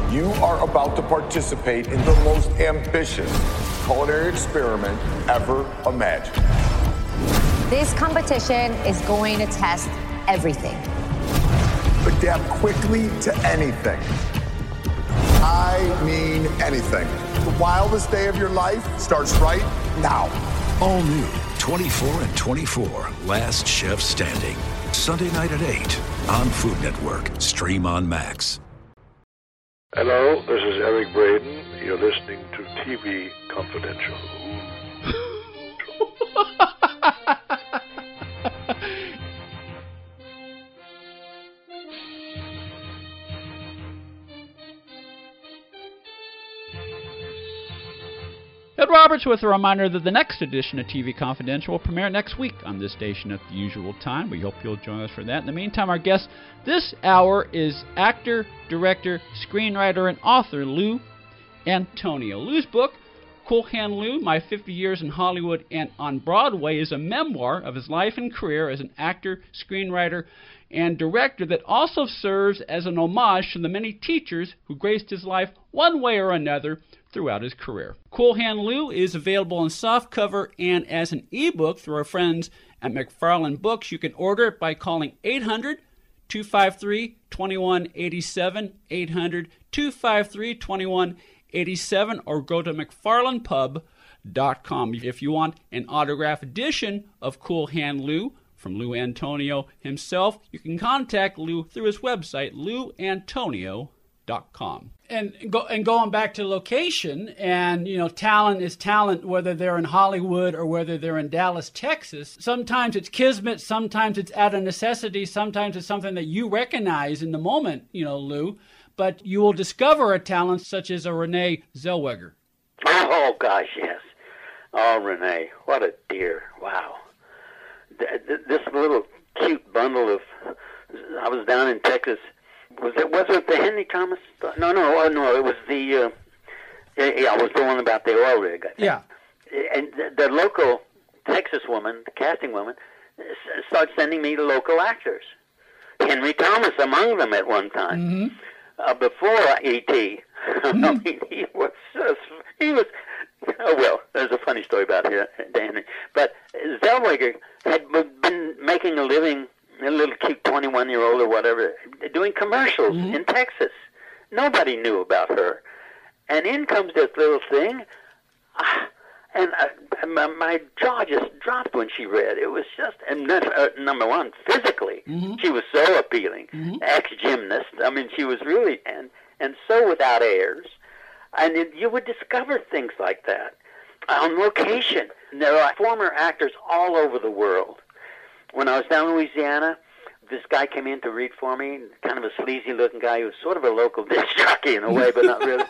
You are about to participate in the most ambitious culinary experiment ever imagined. This competition is going to test everything. Adapt quickly to anything. I mean anything. The wildest day of your life starts right now. All new 24 and 24, Last Chef Standing. Sunday night at 8 on Food Network. Stream on Max. Hello, this is Eric Braden. You're listening to TV Confidential. Ed Roberts with a reminder that the next edition of TV Confidential will premiere next week on this station at the usual time. We hope you'll join us for that. In the meantime, our guest this hour is actor, director, screenwriter, and author Lou Antonio. Lou's book, Cool Hand Lou, My 50 Years in Hollywood and on Broadway, is a memoir of his life and career as an actor, screenwriter, and director that also serves as an homage to the many teachers who graced his life one way or another throughout his career. Cool Hand Lou is available in softcover and as an ebook through our friends at McFarland Books. You can order it by calling 800-253-2187, 800-253-2187, or go to McFarlandPub.com. If you want an autographed edition of Cool Hand Lou from Lou Antonio himself, you can contact Lou through his website, louantonio.com. And going back to location, and talent is talent, whether they're in Hollywood or whether they're in Dallas, Texas. Sometimes it's kismet, sometimes it's out of necessity, sometimes it's something that you recognize in the moment, Lou. But you will discover a talent such as a Renee Zellweger. Oh gosh, yes. Oh, Renee, what a dear! Wow, this little cute bundle of. I was down in Texas. Was it the Henry Thomas? No, it was the. Yeah, it was the one about the oil rig. I think. Yeah. And the local Texas woman, the casting woman, started sending me the local actors. Henry Thomas among them at one time. Mm-hmm. Before E.T. I mean, he was. Oh well, there's a funny story about Henry. But Zellweger had been making a living. A little cute 21-year-old or whatever, doing commercials in Texas. Nobody knew about her. And in comes this little thing, and my jaw just dropped when she read. It was just, and number one, physically, she was so appealing. Ex-gymnast. I mean, she was really, and so without airs. And you would discover things like that on location. There are former actors all over the world. When I was down in Louisiana, this guy came in to read for me, kind of a sleazy-looking guy. He was sort of a local disc jockey in a way, but not really.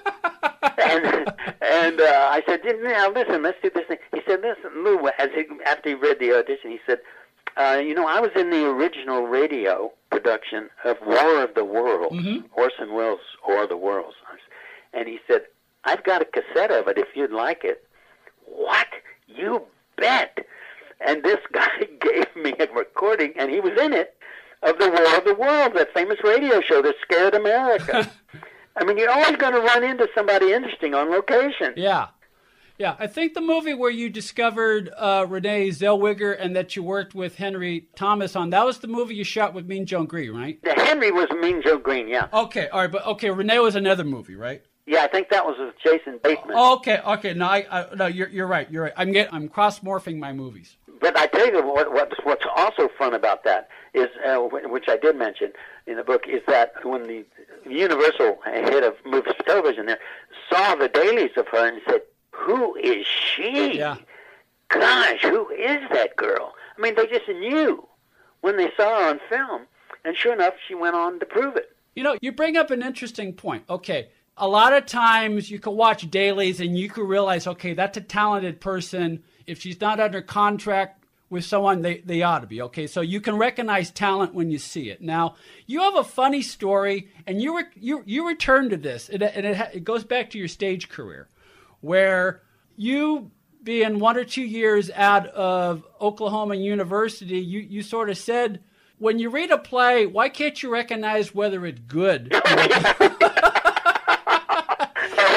and I said, now listen, let's do this thing. He said, listen, Lou, after he read the audition, he said, I was in the original radio production of War of the Worlds, Orson Welles' War of the Worlds. And he said, I've got a cassette of it if you'd like it. What? You bet. And this guy gave me a recording, and he was in it, of the War of the Worlds, that famous radio show that scared America. I mean, you're always going to run into somebody interesting on location. Yeah. I think the movie where you discovered Renee Zellweger and that you worked with Henry Thomas on, that was the movie you shot with Mean Joe Green, right? The Henry was Mean Joe Green, yeah. Okay, all right, but Renee was another movie, right? Yeah, I think that was with Jason Bateman. Okay. No, you're right. I'm cross-morphing my movies. But I tell you what's also fun about that is, which I did mention in the book, is that when the Universal head of movies television there saw the dailies of her and said, "Who is she? Yeah. Gosh, who is that girl?" I mean, they just knew when they saw her on film, and sure enough, she went on to prove it. You bring up an interesting point. Okay. A lot of times you can watch dailies and you can realize, okay, that's a talented person. If she's not under contract with someone, they ought to be. Okay, so you can recognize talent when you see it. Now, you have a funny story, and you return to this, and it goes back to your stage career, where you, being 1 or 2 years out of Oklahoma University, you sort of said, when you read a play, why can't you recognize whether it's good?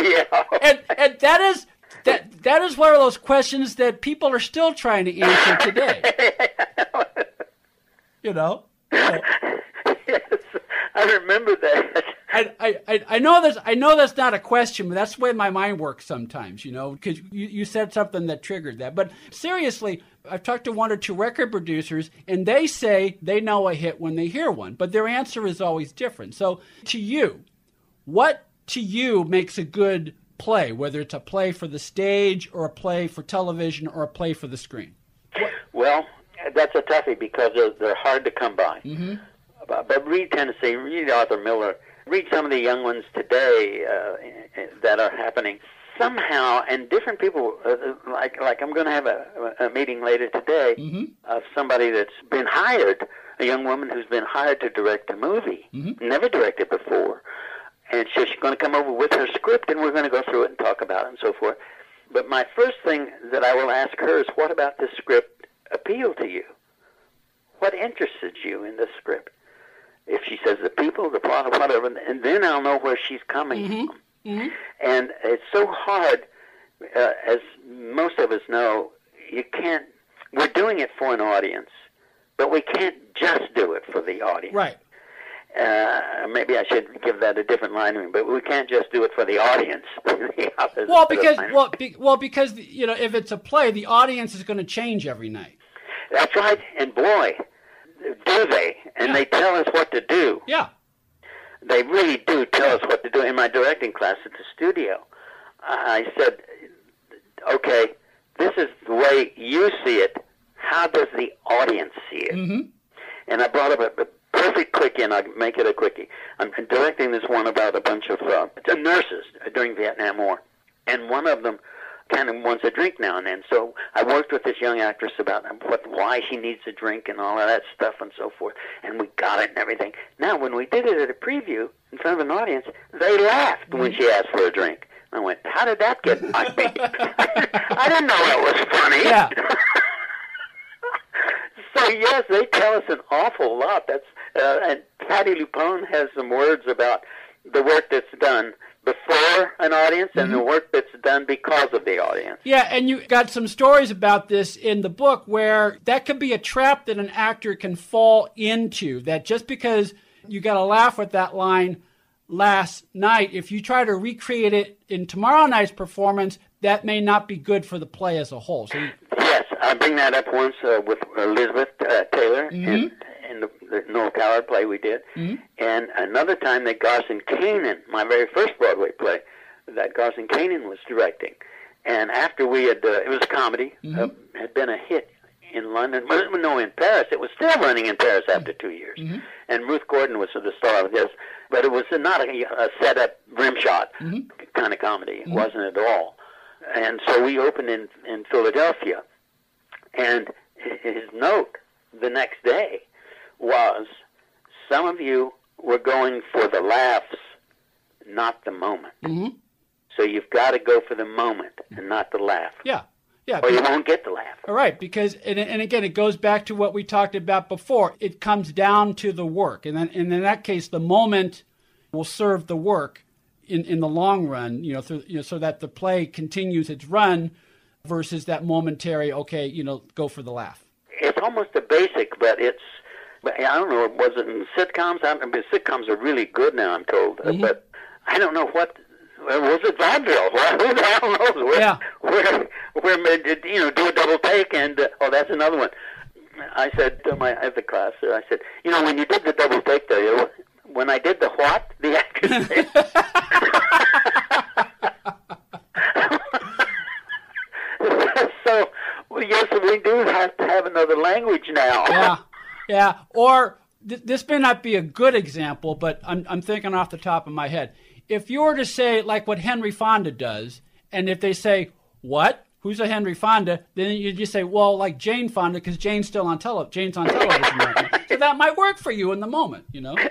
Yeah. And that is one of those questions that people are still trying to answer today. You know? Yes, I remember that. I know that's not a question, but that's the way my mind works sometimes, you know, because you said something that triggered that. But seriously, I've talked to one or two record producers, and they say they know a hit when they hear one, but their answer is always different. So to you, what to you makes a good play, whether it's a play for the stage or a play for television or a play for the screen? Well, that's a toughie because they're hard to come by. Mm-hmm. But read Tennessee, read Arthur Miller, read some of the young ones today that are happening somehow, and different people, like I'm going to have a meeting later today of somebody that's been hired, a young woman who's been hired to direct a movie, never directed before, and she's going to come over with her script, and we're going to go through it and talk about it and so forth. But my first thing that I will ask her is, what about this script appealed to you? What interested you in the script? If she says the people, the plot, or whatever, and then I'll know where she's coming from. Mm-hmm. And it's so hard, as most of us know, you can't, we're doing it for an audience, but we can't just do it for the audience. Right. Maybe I should give that a different line, but we can't just do it for the audience. Because you know, if it's a play, the audience is going to change every night. That's right, and boy, do they? And they tell us what to do. Yeah. They really do tell us what to do. In my directing class at the studio, I said, okay, this is the way you see it. How does the audience see it? Mm-hmm. And I brought up a perfect quickie, and I'll make it a quickie. I'm directing this one about a bunch of nurses during Vietnam War, and one of them kind of wants a drink now and then. So I worked with this young actress about why she needs a drink and all of that stuff and so forth, and we got it and everything. Now, when we did it at a preview in front of an audience, they laughed when she asked for a drink. I went, how did that get by me? I didn't know that was funny. Yeah. So, yes, they tell us an awful lot. That's and Patti LuPone has some words about the work that's done before an audience and the work that's done because of the audience. Yeah, and you got some stories about this in the book where that could be a trap that an actor can fall into, that just because you got to laugh with that line last night, if you try to recreate it in tomorrow night's performance, that may not be good for the play as a whole. So yes, I bring that up once with Elizabeth Taylor in the Noel Coward play we did, and another time that Garson Kanin, my very first Broadway play, that Garson Kanin was directing. And after we had, it was a comedy, had been a hit in London, but no, in Paris. It was still running in Paris after 2 years. And Ruth Gordon was the star of this, but it was not a set-up rimshot kind of comedy. It wasn't at all. And so we opened in Philadelphia, and his note the next day was, some of you were going for the laughs, not the moment. So you've got to go for the moment and not the laugh. Yeah. Or you won't get the laugh. All right, because, and again, it goes back to what we talked about before. It comes down to the work. And in that case, the moment will serve the work in the long run, so that the play continues its run versus that momentary, go for the laugh. It's almost a basic, but I don't know, was it in sitcoms? Sitcoms are really good now, I'm told, but I don't know what. Was it vaudeville? Who the hell knows? Where do a double take, and that's another one. I said to the class, I said, when you did the double take there, when I did the what, the actors said. So, yes, we do have to have another language now. Yeah. Or this may not be a good example, but I'm thinking off the top of my head. If you were to say, like what Henry Fonda does, and if they say, what? Who's a Henry Fonda? Then you just say, well, like Jane Fonda, because Jane's still on Jane's on television right now. So that might work for you in the moment,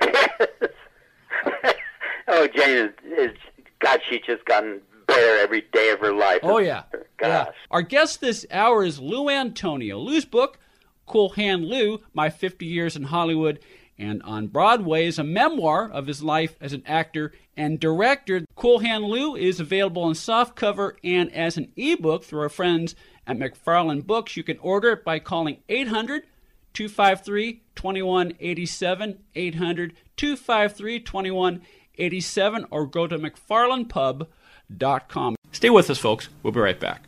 Oh, Jane she's just gotten better every day of her life. Oh, yeah. Gosh. Yeah. Our guest this hour is Lou Antonio. Lou's book, Cool Hand Lou, My 50 Years in Hollywood, And on Broadway is a memoir of his life as an actor and director. Cool Hand Lou is available in softcover and as an ebook through our friends at McFarland Books. You can order it by calling 800-253-2187, 800-253-2187, or go to McFarlandPub.com. Stay with us, folks. We'll be right back.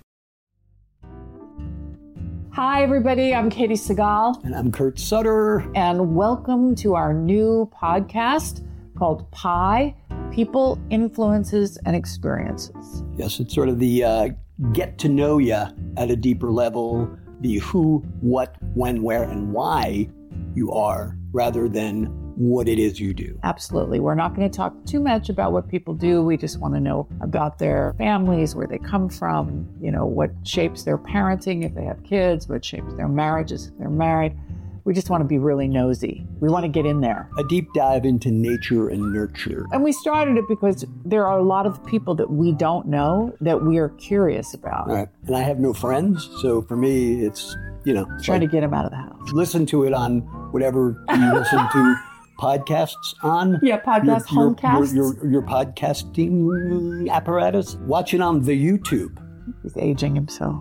Hi, everybody. I'm Katie Segal. And I'm Kurt Sutter. And welcome to our new podcast called PIE, People, Influences, and Experiences. Yes, it's sort of the get to know you at a deeper level, the who, what, when, where, and why you are, rather than what it is you do. Absolutely. We're not going to talk too much about what people do. We just want to know about their families, where they come from, what shapes their parenting if they have kids, what shapes their marriages if they're married. We just want to be really nosy. We want to get in there. A deep dive into nature and nurture. And we started it because there are a lot of people that we don't know that we are curious about. Right. And I have no friends, so for me, it's, trying to get them out of the house. Listen to it on whatever you listen to podcasts on. Yeah, homecasts. Your podcasting apparatus. Watch it on the YouTube. He's aging himself.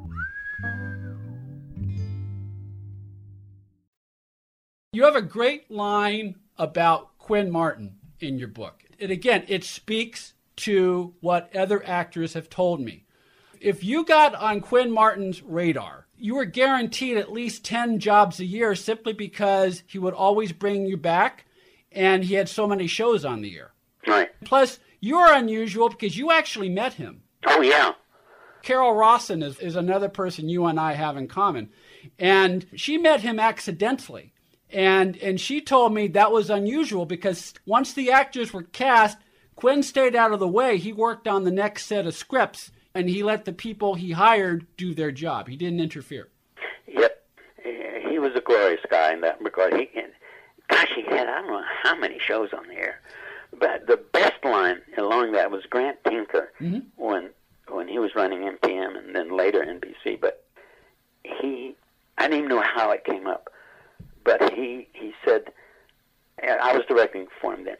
You have a great line about Quinn Martin in your book. And again, it speaks to what other actors have told me. If you got on Quinn Martin's radar, you were guaranteed at least 10 jobs a year simply because he would always bring you back and he had so many shows on the air. Right. Plus, you're unusual because you actually met him. Oh, yeah. Carol Rawson is another person you and I have in common. And she met him accidentally. And she told me that was unusual because once the actors were cast, Quinn stayed out of the way. He worked on the next set of scripts, and he let the people he hired do their job. He didn't interfere. Yep. He was a glorious guy in that regard. He had, I don't know how many shows on the air. But the best line along that was Grant Tinker when he was running NPM and then later NBC. But I didn't even know how it came up. But he said, I was directing for him then.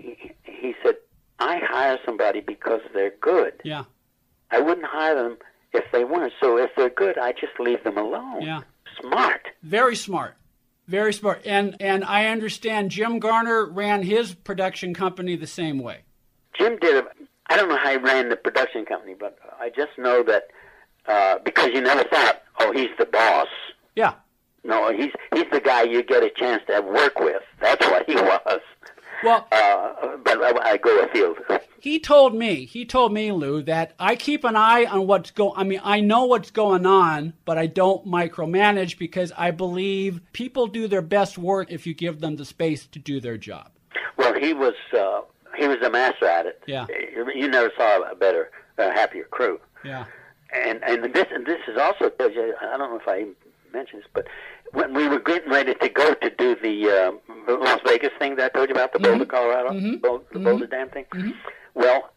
He said, I hire somebody because they're good. Yeah. I wouldn't hire them if they weren't. So if they're good, I just leave them alone. Yeah. Smart. Very smart. Very smart. And I understand Jim Garner ran his production company the same way. Jim did. I don't know how he ran the production company, but I just know that because you never thought, oh, he's the boss. Yeah. No, he's the guy you get a chance to work with. That's what he was. Well, but I go afield. He told me, Lou, that I keep an eye on what's I know what's going on, but I don't micromanage because I believe people do their best work if you give them the space to do their job. Well, he was a master at it. Yeah. You never saw a better, happier crew. Yeah. And this is also, I don't know if I mentioned this, but when we were getting ready to go to do the Las Vegas thing that I told you about, the Boulder, Colorado, the Boulder Dam thing, well,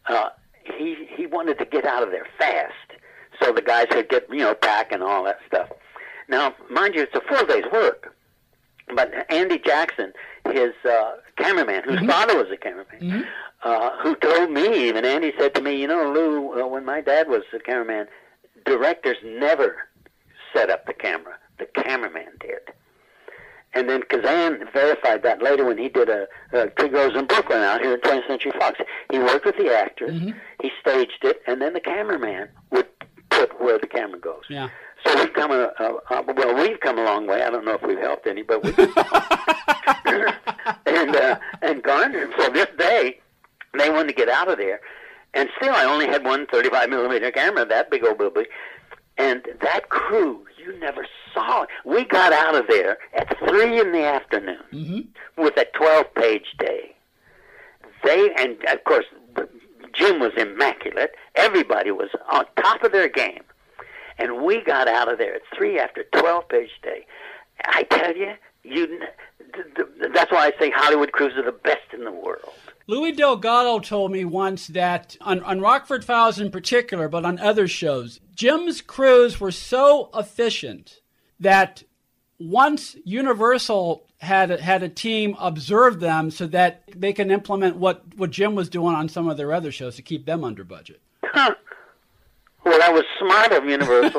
he wanted to get out of there fast so the guys could get, pack and all that stuff. Now, mind you, it's a full day's work, but Andy Jackson, his cameraman, whose father was a cameraman, who told me, even Andy said to me, Lou, when my dad was a cameraman, directors never set up the camera. The cameraman did. And then Kazan verified that later when he did a Two Girls in Brooklyn out here at 20th Century Fox. He worked with the actors, he staged it, and then the cameraman would put where the camera goes. Yeah. So we've come a long way. I don't know if we've helped any, but we and Garner. So this day, they wanted to get out of there, and still I only had one 35mm camera, that big old booby. And that crew, you never saw it. We got out of there at 3 p.m. with a 12-page day. And of course, Jim was immaculate. Everybody was on top of their game. And we got out of there at 3 after 12-page day. I tell you, that's why I say Hollywood crews are the best in the world. Louis Delgado told me once that, on Rockford Files in particular, but on other shows, Jim's crews were so efficient that once Universal had a team observe them so that they can implement what Jim was doing on some of their other shows to keep them under budget. Huh. Well, that was smart of Universal.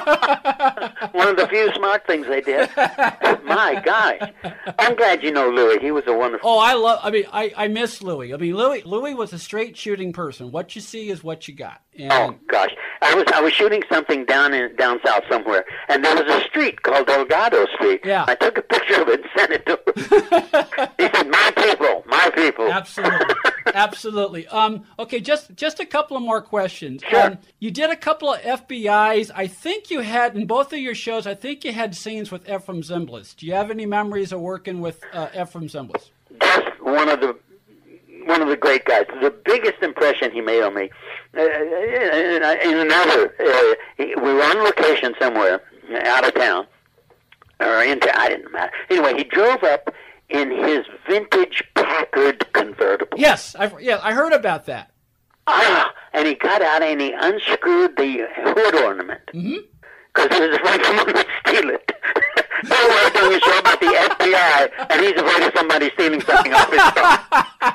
One of the few smart things they did. My gosh. I'm glad you know Louis. He was a wonderful... Oh, I miss Louis. I mean, Louis was a straight shooting person. What you see is what you got. And oh, gosh. I was shooting something down south somewhere, and there was a street called Delgado Street. Yeah. I took a picture of it and sent it to him. He said, my people. Absolutely. Absolutely. Okay, just a couple of more questions. Sure. You did a couple of FBIs. I think you had, in both of your shows, I think you had scenes with Efrem Zimbalist. Do you have any memories of working with Efrem Zimbalist? That's one of the great guys. The biggest impression he made on me, in another area, we were on location somewhere out of town, or I didn't matter. Anyway, he drove up in his vintage Packard convertible. Yes, I heard about that. And he got out and he unscrewed the hood ornament. Because he was afraid someone would steal it. So we're doing a show about the FBI, and he's afraid of somebody stealing something off his car.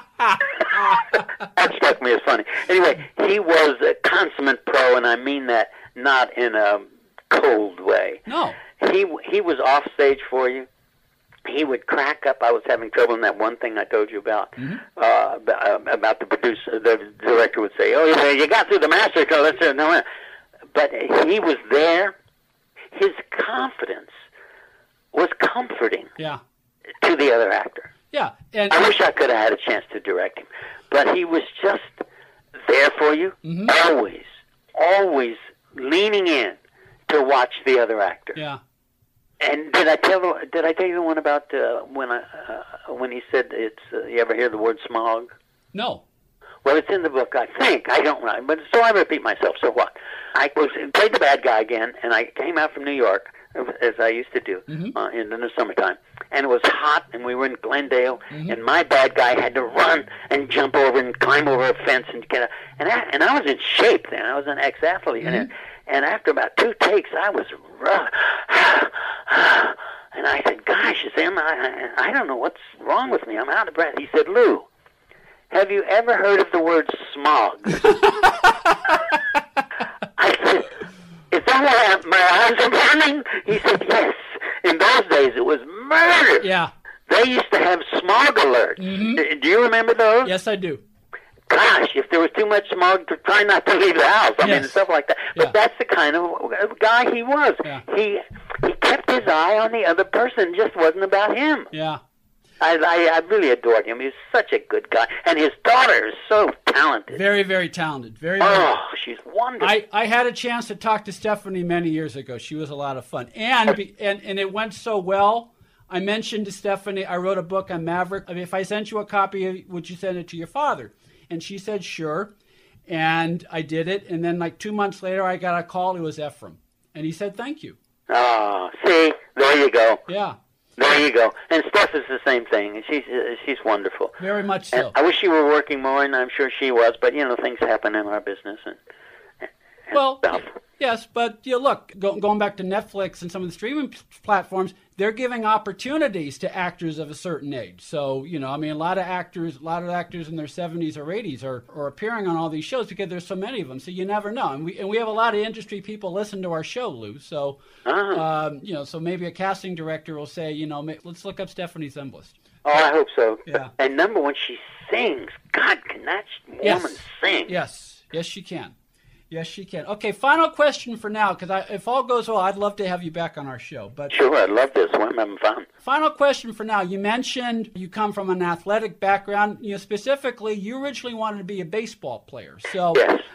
That struck me as funny. Anyway, he was a consummate pro, and I mean that not in a cold way. No. He was off stage for you. He would crack up. I was having trouble in that one thing I told you about, about the producer. The director would say, "Oh, you got through the master code." Let's do it. No, but he was there. His confidence was comforting to the other actor. Yeah, and I wish I could have had a chance to direct him, but he was just there for you, always leaning in to watch the other actor. Yeah. And did I tell you the one about when he said it's you ever hear the word smog? No. Well, it's in the book, I think. I don't know, but so I repeat myself. So what? I played the bad guy again, and I came out from New York as I used to do in the summertime, and it was hot, and we were in Glendale, and my bad guy had to run and jump over and climb over a fence and get and I was in shape then. I was an ex-athlete, and after about 2 takes, I was rough. And I said, "Gosh, Zim, I don't know what's wrong with me. I'm out of breath." He said, "Lou, have you ever heard of the word smog?" I said, "Is that why my eyes are burning?" He said, "Yes. In those days, it was murder. Yeah. They used to have smog alerts. Do you remember those?" Yes, I do. Gosh, if there was too much smog, to try not to leave the house. I mean, stuff like that. But that's the kind of guy he was. Yeah. He kept his eye on the other person. It just wasn't about him. Yeah. I really adored him. He was such a good guy. And his daughter is so talented. Very, very talented. Very, she's wonderful. I had a chance to talk to Stephanie many years ago. She was a lot of fun. And it went so well, I mentioned to Stephanie, I wrote a book on Maverick. I mean, if I sent you a copy, would you send it to your father? And she said, sure. And I did it. And then like 2 months later, I got a call. It was Efrem. And he said, thank you. Oh, see, there you go. Yeah. There you go. And Steph is the same thing. She's wonderful. Very much so. And I wish she were working more, and I'm sure she was. But, things happen in our business and stuff. Yes, but look, going back to Netflix and some of the streaming platforms, they're giving opportunities to actors of a certain age. So, I mean, a lot of actors in their 70s or 80s are appearing on all these shows because there's so many of them. So you never know. And we have a lot of industry people listen to our show, Lou. So, so maybe a casting director will say, let's look up Stephanie Zimbalist. Oh, I hope so. Yeah. And number one, she sings. God, can that woman sing? Yes, she can. Yes, she can. Okay, final question for now, because if all goes well, I'd love to have you back on our show. But sure, I'd love this. I'm having fun. Final question for now. You mentioned you come from an athletic background. Specifically, you originally wanted to be a baseball player. So,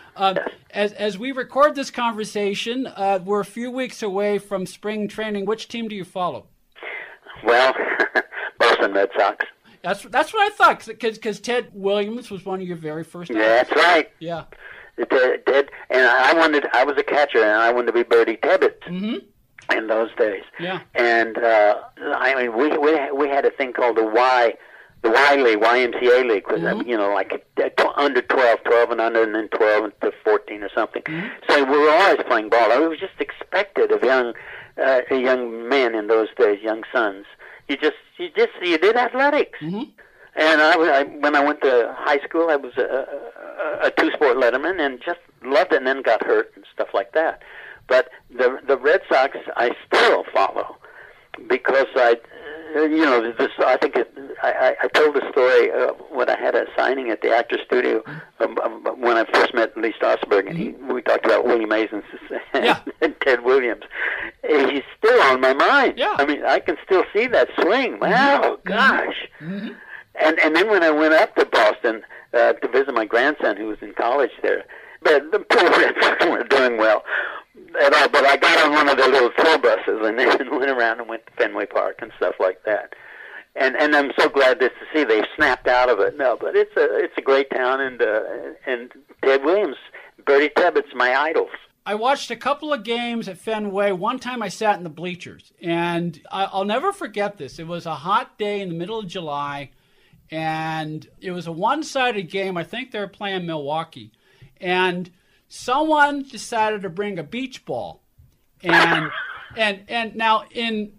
yes. As we record this conversation, we're a few weeks away from spring training. Which team do you follow? Well, Boston Red Sox. That's what I thought, because Ted Williams was one of your very first. That's right. Yeah. Did, and I was a catcher, and I wanted to be Bertie Tibbetts in those days. Yeah. And I mean, we had a thing called the Y League, YMCA League, was like under 12 and under, and then 12 to 14 or something. So we were always playing ball. It was just expected of young young men in those days, young sons. You did athletics. Mm-hmm. And when I went to high school, I was a two-sport letterman and just loved it, and then got hurt and stuff like that. But the Red Sox I still follow because I think I told the story when I had a signing at the Actors Studio when I first met Lee Strasberg, and we talked about Willie Mays and Ted Williams. He's still on my mind. Yeah. I mean, I can still see that swing. Wow, gosh. Mm-hmm. And then when I went up to Boston to visit my grandson who was in college there, the poor Red Sox weren't doing well at all, but I got on one of their little tour buses and then went around and went to Fenway Park and stuff like that. And I'm so glad to see they've snapped out of it. No, but it's a great town, and Ted Williams, Bertie Tebbett's my idols. I watched a couple of games at Fenway. One time I sat in the bleachers, and I'll never forget this. It was a hot day in the middle of July, and it was a one-sided game. I think they were playing Milwaukee, and someone decided to bring a beach ball, and now in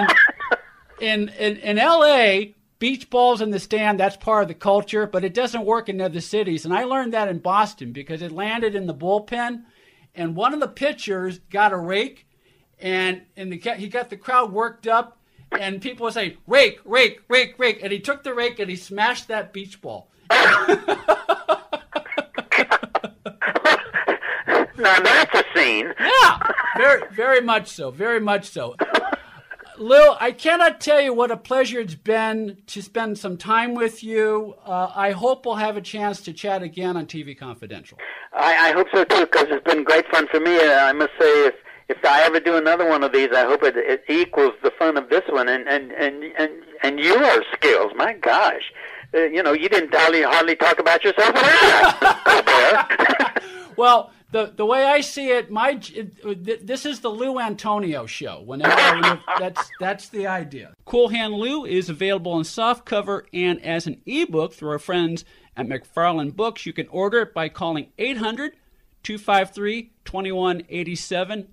L.A., beach balls in the stand, that's part of the culture, but it doesn't work in other cities. And I learned that in Boston because it landed in the bullpen, and one of the pitchers got a rake, and he got the crowd worked up, and people would say, rake, rake, rake, rake. And he took the rake and he smashed that beach ball. Now that's a scene. Yeah, very, very much so, very much so. Lou, I cannot tell you what a pleasure it's been to spend some time with you. I hope we'll have a chance to chat again on TV Confidential. I hope so too, because it's been great fun for me. I must say, if I ever do another one of these, I hope it equals the fun of this one and your skills. My gosh, you didn't hardly talk about yourself at all. Well, the way I see it, this is the Lou Antonio show. That's the idea. Cool Hand Lou is available in softcover and as an ebook through our friends at McFarland Books. You can order it by calling 800-253-2187,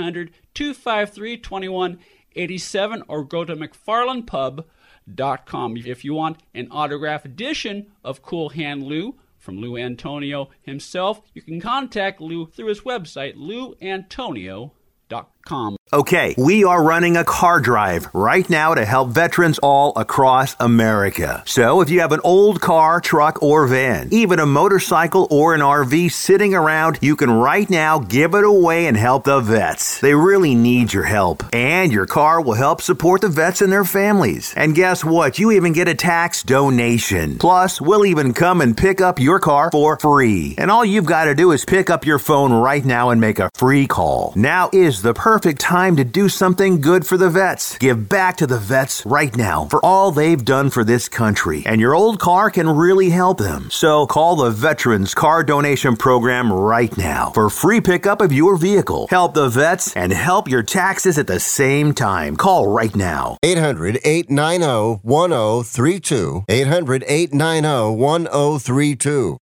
800-253-2187, or go to McFarlandPub.com. If you want an autographed edition of Cool Hand Lou from Lou Antonio himself, you can contact Lou through his website, louantonio.com. Okay, we are running a car drive right now to help veterans all across America. So if you have an old car, truck, or van, even a motorcycle or an RV sitting around, you can right now give it away and help the vets. They really need your help. And your car will help support the vets and their families. And guess what? You even get a tax donation. Plus, we'll even come and pick up your car for free. And all you've got to do is pick up your phone right now and make a free call. Now is the perfect time to do something good for the vets. Give back to the vets right now for all they've done for this country. And your old car can really help them. So call the Veterans Car Donation Program right now for free pickup of your vehicle. Help the vets and help your taxes at the same time. Call right now. 800-890-1032. 800-890-1032.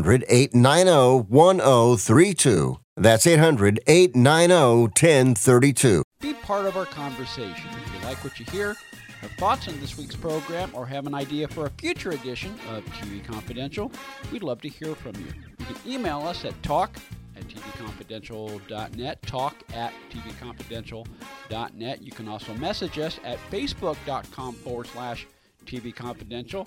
800-890-1032. That's 800-890-1032. Be part of our conversation. If you like what you hear, have thoughts on this week's program, or have an idea for a future edition of TV Confidential, we'd love to hear from you. You can email us at talk@tvconfidential.net, talk@tvconfidential.net. You can also message us at facebook.com/tvconfidential,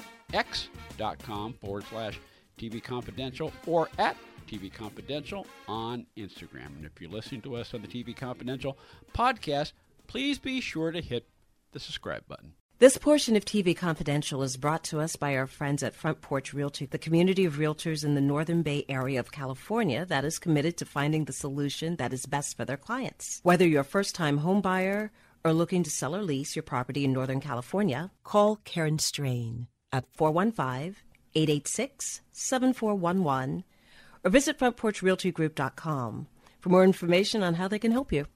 x.com/tvconfidential, or at TV Confidential on Instagram. And if you're listening to us on the TV Confidential podcast, please be sure to hit the subscribe button. This portion of TV Confidential is brought to us by our friends at Front Porch Realty, the community of realtors in the Northern Bay area of California that is committed to finding the solution that is best for their clients. Whether you're a first-time home buyer or looking to sell or lease your property in Northern California, call Karen Strain at 415-886-7411 or visit FrontPorchRealtyGroup.com for more information on how they can help you.